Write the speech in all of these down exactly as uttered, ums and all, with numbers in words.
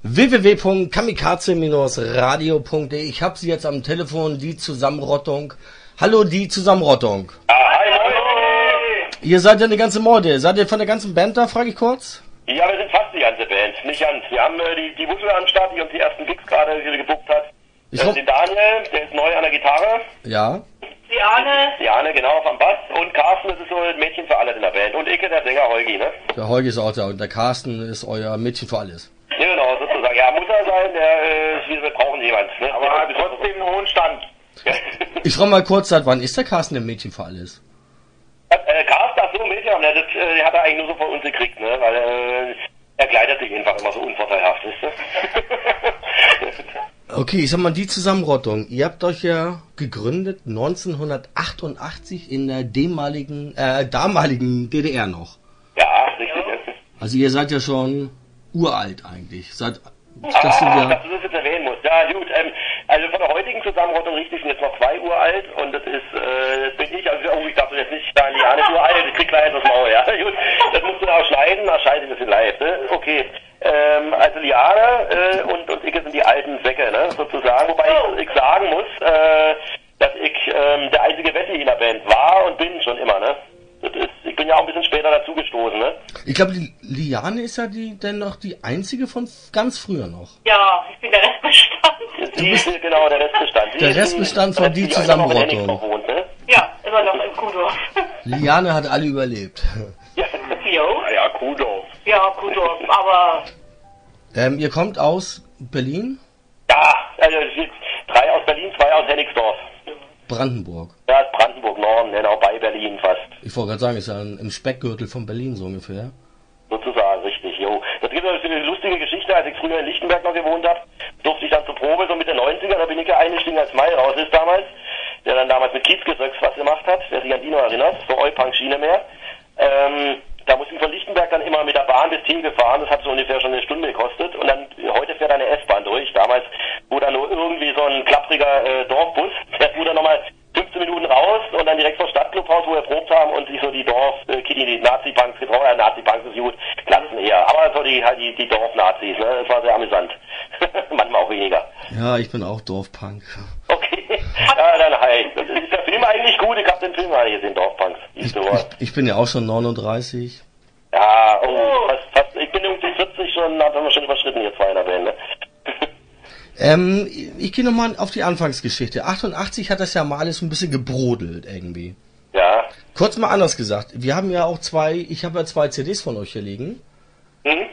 w w w punkt kamikaze radio punkt de. Ich habe Sie jetzt am Telefon, die Zusammenrottung. Hallo, die Zusammenrottung. Ah, hi, moin. Ihr seid ja eine ganze Morde. Seid ihr von der ganzen Band da, frage ich kurz? Ja, wir sind fast die ganze Band, nicht ganz. Wir haben äh, die, die Wuschel am Start, die uns die ersten Gigs gerade hier gebucht hat. Ich äh, den Daniel, der ist neu an der Gitarre. Ja. Diane. Diane, genau, auf am Bass. Und Carsten, das ist so ein Mädchen für alles in der Band. Und Icke, der Sänger Heugi, ne? Der Heugi ist auch da und der Carsten ist euer Mädchen für alles. Ja, genau, sozusagen. Ja, muss er sein, der, äh, wir brauchen jemand, ne? Aber er hat trotzdem einen hohen Stand. Ich frage mal kurz, seit wann ist der Carsten der Mädchen für alles? Äh, Carsten, ach so, ein Mädchen, ne? Das äh, hat er eigentlich nur so von uns gekriegt, ne? Weil äh, er kleidet sich einfach immer so unvorteilhaft, wisst ihr? Okay, ich sag mal, die Zusammenrottung. Ihr habt euch ja gegründet neunzehnhundertachtundachtzig in der damaligen, äh, damaligen D D R noch. Ja, richtig. Also ihr seid ja schon uralt eigentlich. Seit, Ah, das sind ja, dass du das jetzt erwähnen musst. Ja, gut. Ähm, also von der heutigen Zusammenrottung richtig sind jetzt noch zwei uralt und das ist, äh, das bin ich. Also, oh, ich dachte jetzt nicht, da Liane ist uralt, ich krieg gleich das Maul, ja. Gut, das musst du auch schneiden, da scheiße ich ein bisschen live, ne? Okay. Ähm, also Liane äh, und, und ich sind die alten Säcke, ne? Sozusagen. Wobei ich, ich sagen muss, äh, dass ich ähm, der einzige Wessi in der Band war und bin schon immer, ne? Das ist, ich bin ja auch ein bisschen später dazugestoßen, ne? ich glaube, die Liane ist ja die denn noch die einzige von ganz früher noch. Ja, ich bin der Restbestand. Die ist, genau, der Restbestand. Die Der ist Restbestand von die die auch noch in Zusammenrottung. Hennigsdorf wohnt, ne? Ja, immer noch im Kuhdorf. Liane hat alle überlebt. Ja, Jo. ja, Kuhdorf. Ja, Kuhdorf, aber Ähm, ihr kommt aus Berlin? Ja, also es sind drei aus Berlin, zwei aus Hennigsdorf. Brandenburg. Ja, ist Brandenburg Norden, genau, bei Berlin fast. Ich wollte gerade sagen, ist ja im Speckgürtel von Berlin so ungefähr. Sozusagen, richtig, jo. Das gibt eine lustige Geschichte, als ich früher in Lichtenberg noch gewohnt habe, durfte ich dann zur Probe, so mit den neunziger, da bin ich ja eingestiegen, als Mai raus ist damals, der dann damals mit Kiezgesöcks was gemacht hat, der sich an die noch erinnert, so Eupunk-Schiene mehr. Ähm, da musste ich von Lichtenberg dann immer mit der Bahn bis Thiel gefahren, das hat so ungefähr schon eine Stunde gekostet und dann, heute fährt eine S-Bahn durch, damals wurde dann nur irgendwie so ein klappriger äh, Dorfbus, der fuhr dann nochmal fünfzehn Minuten raus und dann direkt vor Stadtclubhaus, wo wir probt haben und sich so die Dorf, äh, Kitty, die Nazi-Punks getroffen haben, Nazi-Punks ist gut, Klassen eher, aber so die, halt die, die Dorf-Nazis, ne, das war sehr amüsant. Manchmal auch weniger. Ja, ich bin auch Dorfpunk. Okay, ja, dann hi. Ist der Film eigentlich gut? Ich hab den Film mal gesehen, Dorfpunks. Ich, ich, ich bin ja auch schon neununddreißig. Ja, oh, fast, fast, ich bin irgendwie vierzig schon, haben wir schon überschritten hier zwei in der Band, ne? Ähm, ich gehe nochmal auf die Anfangsgeschichte. achtundachtzig hat das ja mal alles ein bisschen gebrodelt irgendwie. Ja. Kurz mal anders gesagt. Wir haben ja auch zwei, ich habe ja zwei C Ds von euch hier liegen. Mhm.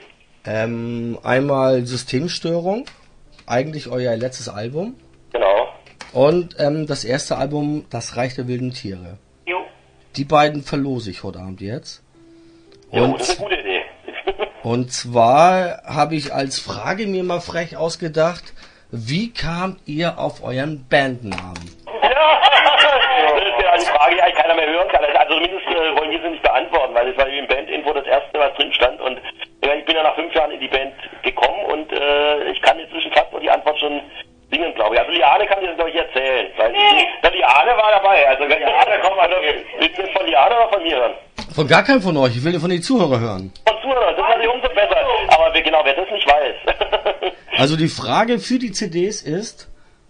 Ähm, einmal Systemstörung, eigentlich euer letztes Album. Genau. Und ähm, das erste Album, Das Reich der wilden Tiere. jo. Die beiden verlose ich heute Abend jetzt. Jo, Und, das ist eine gute Idee. und zwar habe ich als Frage mir mal frech ausgedacht, wie kamt ihr auf euren Bandnamen? Ja, das ist ja eine Frage, die eigentlich keiner mehr hören kann. Also zumindest äh, wollen wir sie nicht beantworten, weil es war im Bandinfo das erste, was drin stand. Und ja, ich bin ja nach fünf Jahren in die Band gekommen und äh, ich kann inzwischen fast nur die Antwort schon singen, glaube ich. Also Liane kann dir das, glaube ich, erzählen. Weil Nee. der Liane war dabei. Also Liane, komm mal, willst du von Liane oder von mir hören? Von gar keinem von euch, ich will von den Zuhörern hören. Von Zuhörern, das ist natürlich umso besser. Aber wer, genau, wer das nicht weiß. Also die Frage für die C Ds ist,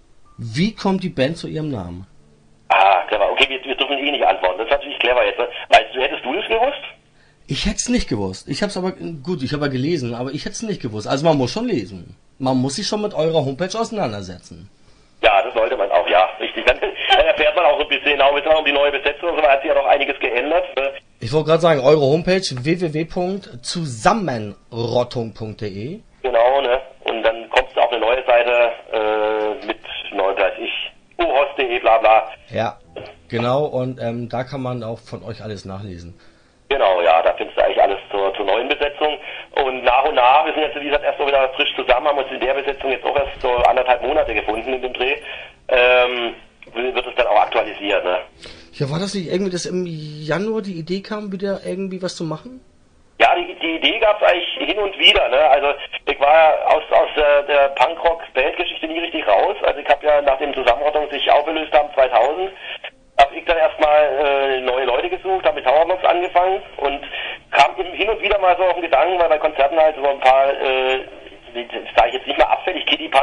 wie kommt die Band zu ihrem Namen? Ah, clever. Okay, wir, wir dürfen eh nicht antworten. Das ist natürlich clever jetzt. Ne? Weißt du, hättest du das gewusst? Ich hätte es nicht gewusst. Ich habe es aber, gut, ich habe ja gelesen, aber ich hätte es nicht gewusst. Also man muss schon lesen. Man muss sich schon mit eurer Homepage auseinandersetzen. Ja, das sollte man auch, ja, richtig. Dann, dann erfährt man auch so ein bisschen, genau, wir um die neue Besetzung und so, hat sich ja noch einiges geändert. Ne? Ich wollte gerade sagen, eure Homepage w w w punkt zusammenrottung punkt de. Genau, ne? Und dann kommst du auf eine neue Seite äh, mit, neu, weiß ich, uhost punkt de, bla bla. Ja, genau, und ähm, da kann man auch von euch alles nachlesen. Genau, ja, da findest du eigentlich alles zur, zur neuen Besetzung. Und nach und nach, wir sind jetzt, wie gesagt, erst so wieder frisch zusammen, haben uns in der Besetzung jetzt auch erst so anderthalb Monate gefunden in dem Dreh. Ähm, wird es dann auch aktualisiert, ne? Ja, war das nicht irgendwie, dass im Januar die Idee kam, wieder irgendwie was zu machen? Ja, die, die Idee gab es eigentlich hin und wieder, ne? Also ich war ja aus, aus der, der Punkrock-Bandgeschichte nie richtig raus. Also ich habe ja nach dem Zusammenrottung sich aufgelöst haben, zweitausend, habe ich dann erstmal äh, neue Leute gesucht, habe mit Towerbox angefangen und kam hin und wieder mal so auf den Gedanken, weil bei Konzerten halt so ein paar, äh, sag ich jetzt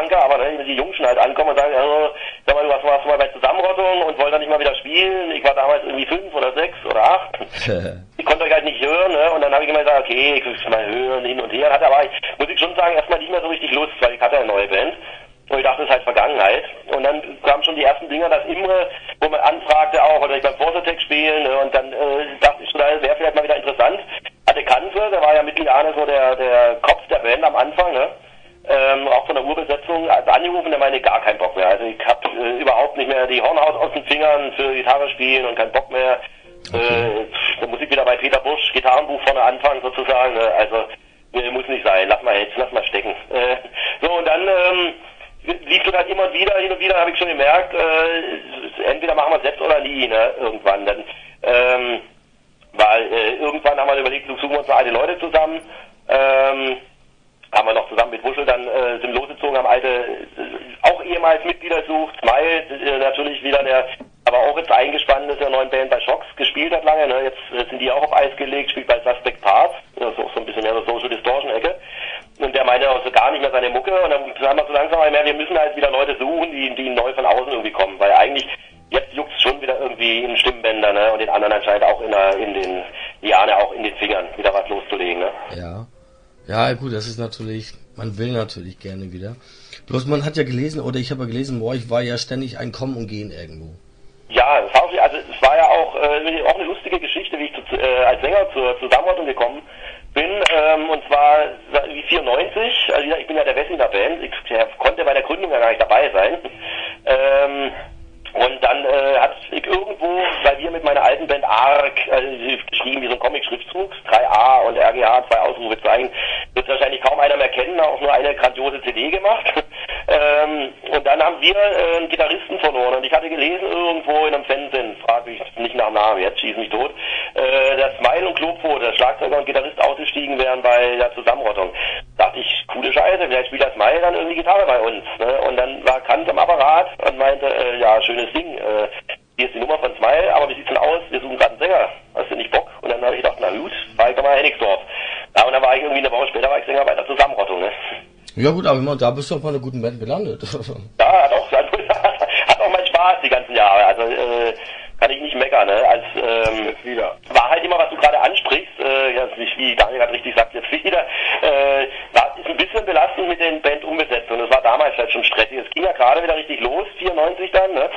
Punker, aber ne, die Jungschen halt ankommen und sagen, also, sag mal, du warst, warst mal bei Zusammenrottung und wollt dann nicht mal wieder spielen. Ich war damals irgendwie fünf oder sechs oder acht. Ich konnte euch halt nicht hören, ne? Und dann habe ich immer gesagt, okay, ich will mal hören, hin und her. Hatte aber, ich, muss ich schon sagen, erstmal nicht mehr so richtig Lust, weil ich hatte eine neue Band. Und ich dachte, das ist halt Vergangenheit. Und dann kamen schon die ersten Dinger, das Imre, wo man anfragte auch, oder ich beim Force spielen, ne? Und dann äh, dachte ich, das wäre vielleicht mal wieder interessant. Hatte Kanze, der war ja mit Liane so der, der Kopf der Band am Anfang, ne? Ähm, auch von der Urbesetzung, also angerufen, der meinte gar keinen Bock mehr. Also ich hab äh, überhaupt nicht mehr die Hornhaut aus den Fingern für Gitarre spielen und keinen Bock mehr. Okay. Äh, da muss ich wieder bei Peter Busch, Gitarrenbuch vorne anfangen sozusagen, ne? Also äh, muss nicht sein, lass mal jetzt, lass mal stecken. Äh, so und dann ähm, lief das halt immer und wieder, hin und wieder habe ich schon gemerkt, äh, entweder machen wir es selbst oder nie, ne, irgendwann. Dann, ähm, weil äh, irgendwann haben wir überlegt, suchen wir uns noch alte Leute zusammen, ähm, haben wir noch zusammen mit Wuschel dann äh, sind losgezogen, haben alte, äh, auch ehemals Mitglieder gesucht, Smile, äh, natürlich wieder der, aber auch jetzt eingespannt ist, der neuen Band bei Shocks gespielt hat lange, ne, jetzt äh, sind die auch auf Eis gelegt, spielt bei Suspect Parts, das ist auch so ein bisschen mehr so Social Distortion-Ecke. Und der meinte auch so gar nicht mehr seine Mucke und dann haben wir so langsam mal mehr, wir müssen halt wieder Leute suchen, die, die neu von außen irgendwie kommen, weil eigentlich jetzt juckt es schon wieder irgendwie in Stimmbänder, ne, und den anderen anscheinend auch in, der, in den Liane auch in den Fingern wieder was loszulegen, ne. Ja. Ja, gut, das ist natürlich, man will natürlich gerne wieder. Bloß man hat ja gelesen, oder ich habe ja gelesen, boah, ich war ja ständig ein Kommen und Gehen irgendwo. Ja, das war auch, also es war ja auch, äh, auch eine lustige Geschichte, wie ich zu, äh, als Sänger zur Zusammenrottung gekommen bin, ähm, und zwar wie vierundneunzig, also ich bin ja der Wessi in der Band, ich ja, konnte bei der Gründung ja gar nicht dabei sein, ähm, und dann äh, hat ich irgendwo, weil wir mit meiner alten Band ARG, äh, geschrieben wie so ein Comic-Schriftzug, drei A und R G H, zwei Ausrufezeichen, wird wahrscheinlich kaum einer mehr kennen, auch nur eine grandiose C D gemacht. ähm, und dann haben wir äh, einen Gitarristen verloren und ich hatte gelesen irgendwo in einem Fernsehen, frag mich nicht nach dem Namen, jetzt schieß mich tot, äh, dass Smile und Klopfote, der Schlagzeuger und Gitarrist, ausgestiegen wären bei der Zusammenrottung. Da dachte ich, coole Scheiße, vielleicht spielt der Smile dann irgendwie Gitarre bei uns. Ne? Und dann war Kant am Apparat und meinte, äh, ja, schönes Ding, äh, hier ist die Nummer von Smile, aber wie sieht's denn aus? Wir suchen gerade einen Sänger. Hast du nicht Bock? Und dann habe ich gedacht, na gut, fahr ich doch mal nach Hennigsdorf. Ja, und dann war ich irgendwie eine Woche später war ich Sänger bei der Zusammenrottung, ne? Ja gut, aber da bist du auf einer guten Band gelandet. Ja, hat auch, hat auch meinen Spaß die ganzen Jahre. Also äh, kann ich nicht meckern, ne? Als, ähm, wieder. War halt immer, was du gerade ansprichst, äh, ja, nicht wie Daniel gerade richtig sagt, jetzt wieder, äh, war, ist ein bisschen belastend mit den Bandumbesetzungen. Das war damals halt schon stressig. Es ging ja gerade wieder richtig los, vierundneunzig dann, ne?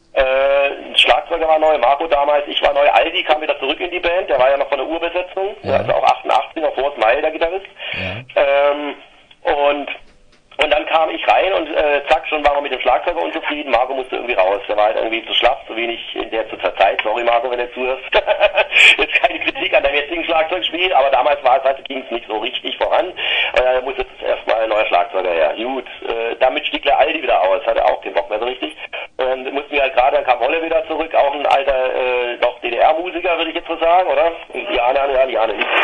Äh, ein Schlagzeuger war neu, Marco damals, ich war neu, Aldi kam wieder zurück in die Band, der war ja noch von der Urbesetzung, ja. Also auch achtundachtzig, noch vor Smile, der Gitarrist. Ja. Ähm, und Und dann kam ich rein und äh, zack, schon waren wir mit dem Schlagzeuger unzufrieden. Marco musste irgendwie raus. Der war halt irgendwie zu schlaff, zu wenig in der zur Zeit. Sorry Marco, wenn du zuhörst. Jetzt keine Kritik an deinem jetzigen Schlagzeugspiel, aber damals war es halt, ging es nicht so richtig voran. Und dann musste jetzt erstmal ein neuer Schlagzeuger her. Gut, äh, damit stieg der Aldi wieder aus, hatte auch keinen Bock mehr so richtig. Und dann mussten wir halt gerade, dann kam Wolle wieder zurück, auch ein alter, äh, noch D D R-Musiker, würde ich jetzt so sagen, oder? Liane, ja, Liane nicht.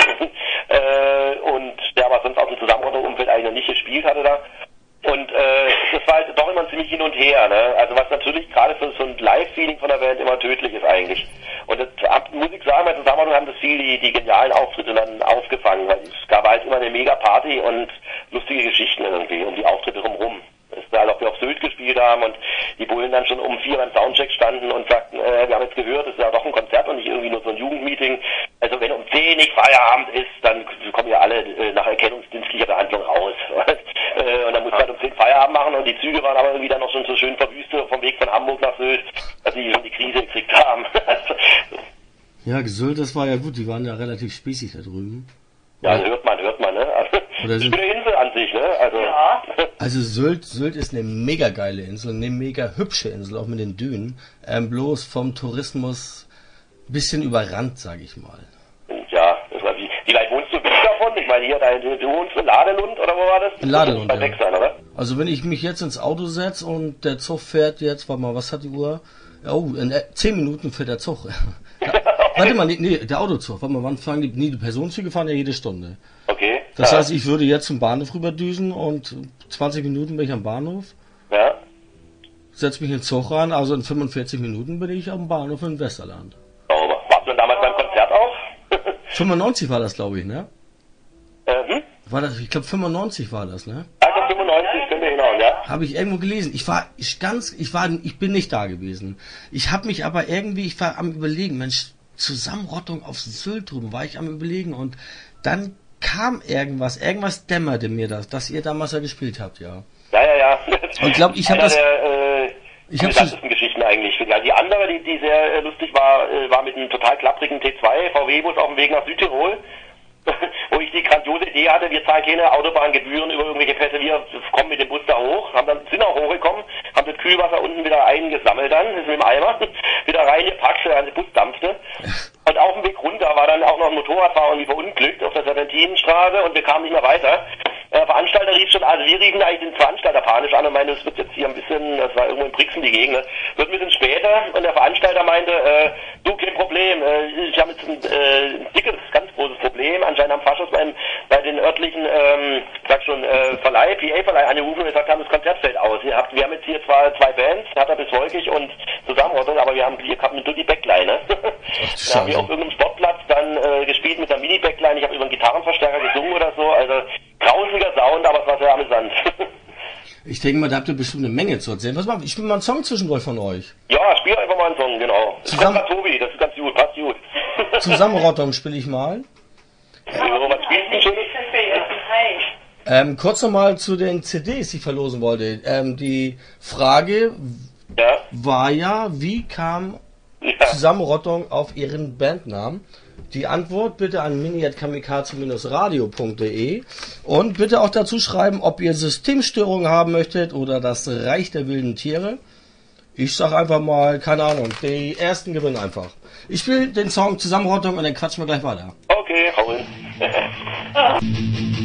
äh, und der aber sonst aus dem Zusammenrottung-Umfeld eigentlich noch nicht gespielt hatte da. Und äh, das war halt doch immer ziemlich hin und her, ne? Also was natürlich gerade für so ein Live-Feeling von der Band immer tödlich ist eigentlich. Und das ab, muss ich sagen, bei Zusammenarbeit haben das viel die, die genialen Auftritte dann aufgefangen, weil es gab halt immer eine Mega-Party und lustige Geschichten irgendwie um die Auftritte drumherum. Das ist halt auch wir auf Sylt gespielt haben und die Bullen dann schon um vier beim Soundcheck standen und sagten, äh, wir haben jetzt gehört, es ist ja doch ein Konzert und nicht irgendwie nur so ein Jugendmeeting. Also wenn um zehn nicht Feierabend ist, dann kommen ja alle äh, nach erkennungsdienstlicher Behandlung raus. äh, und dann mussten wir halt um zehn Feierabend machen und die Züge waren aber irgendwie dann noch schon so schön verwüstet vom Weg von Hamburg nach Sylt, dass sie schon die Krise gekriegt haben. Ja, Sylt, das war ja gut, die waren ja relativ spießig da drüben. Ja, ja. hört man, hört man, ne? Also, das ist eine Insel an sich, ne? Also, ja. Also Sylt, Sylt ist eine mega geile Insel, eine mega hübsche Insel, auch mit den Dünen. Ähm, bloß vom Tourismus ein bisschen überrannt, sag ich mal. Ja, das war wie, wie weit wohnst du weg davon? Ich meine, hier, da, du wohnst in Ladelund, oder wo war das? In Ladelund, ja. Weg sein, oder? Also wenn ich mich jetzt ins Auto setze und der Zug fährt jetzt, warte mal, was hat die Uhr? Oh, in zehn Minuten fährt der Zug. Ja, warte mal, nee, nee, der Autozug, warte mal, wann fahren die, nee, die Personenzüge fahren ja jede Stunde. Okay. Das ja. heißt, ich würde jetzt zum Bahnhof rüberdüsen und zwanzig Minuten bin ich am Bahnhof. Ja. Setz mich in den Zug rein, also in fünfundvierzig Minuten bin ich am Bahnhof in Westerland. Oh, warst du denn damals beim Konzert auch? fünfundneunzig war das, glaube ich, ne? Äh, hm? War das, ich glaube fünfundneunzig war das, ne? Also fünfundneunzig neunundneunzig, können wir hinhauen, ja? Habe ich irgendwo gelesen. Ich war ich ganz, ich war, ich bin nicht da gewesen. Ich habe mich aber irgendwie, ich war am Überlegen, Mensch, Zusammenrottung auf Sylt drüben, war ich am Überlegen und dann kam irgendwas, irgendwas dämmerte mir das, dass ihr damals ja gespielt habt, ja. Ja, ja, ja. Und ich glaube, ich habe das... Der, äh, ich habe die Geschichten eigentlich. Ja, die andere, die, die sehr äh, lustig war, äh, war mit einem total klapprigen T zwei V W-Bus auf dem Weg nach Südtirol, wo ich die grandiose Idee hatte, wir zahlen keine Autobahngebühren über irgendwelche Pässe, wir kommen mit dem Bus da hoch, haben dann, sind auch hochgekommen, haben das Kühlwasser unten wieder eingesammelt dann, ist mit dem Eimer, wieder reingepackt, der ganze Bus dampfte. Und auf dem Weg runter war dann auch noch ein Motorradfahrer irgendwie verunglückt auf der Serpentinenstraße und wir kamen nicht mehr weiter. Der Veranstalter rief schon, also wir riefen eigentlich den Veranstalter panisch an und meinte, es wird jetzt hier ein bisschen, das war irgendwo in Brixen die Gegend, wird ein bisschen später und der Veranstalter meinte, äh, du, kein Problem, äh, ich habe jetzt ein äh, dickes, ganz großes Problem, anscheinend haben Faschos beim, bei den örtlichen, ähm, sag schon, äh, Verleih, P A-Verleih angerufen und gesagt haben, das Konzert fällt aus. Ihr habt, wir haben jetzt hier zwar zwei Bands, Hatter bis Wolkig und Zusammenrottung, aber wir haben hier gehabt nur die Backline, ne? Da haben wir auf irgendeinem Sportplatz dann äh, gespielt mit der Mini-Backline, ich habe über einen Gitarrenverstärker gesungen oder so, also grausiger Sound, aber es war sehr amüsant. Ich denke mal, da habt ihr bestimmt eine Menge zu erzählen. Was macht? Ich spiele mal einen Song zwischendurch von euch. Ja, spiel einfach mal einen Song, genau. Zusammen das kommt Tobi, das ist ganz gut, passt gut. Zusammenrottung spiele ich mal. Ja, was spielst du schön? Ähm, kurz nochmal zu den C Ds, die ich verlosen wollte. Ähm, die Frage ja. war ja, wie kam ja. Zusammenrottung auf ihren Bandnamen? Die Antwort bitte an mini at kamikaze Bindestrich radio punkt de und bitte auch dazu schreiben, ob ihr Systemstörungen haben möchtet oder das Reich der wilden Tiere. Ich sag einfach mal, keine Ahnung, die ersten gewinnen einfach. Ich spiele den Song Zusammenrottung und dann quatschen wir gleich weiter. Okay, hau hin.